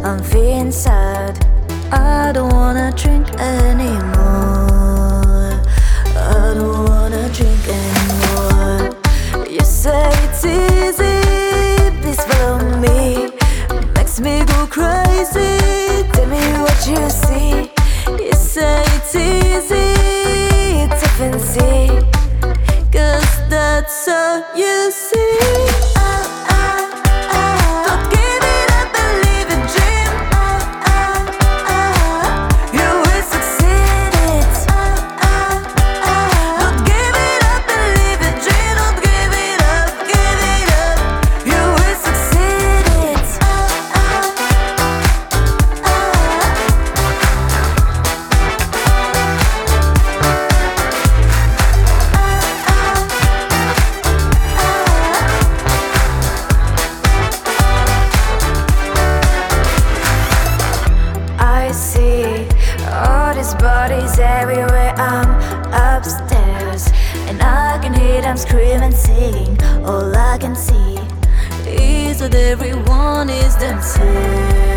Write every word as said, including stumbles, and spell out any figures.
I'm feeling sad. I don't wanna drink anymore. I don't wanna drink anymore. You say it's easy, please follow me. Makes me go crazy. Tell me what you see. You say it's easy, it's fancy, 'cause that's all you see. All these bodies everywhere, I'm upstairs, and I can hear them screaming, singing. All I can see is that everyone is dancing.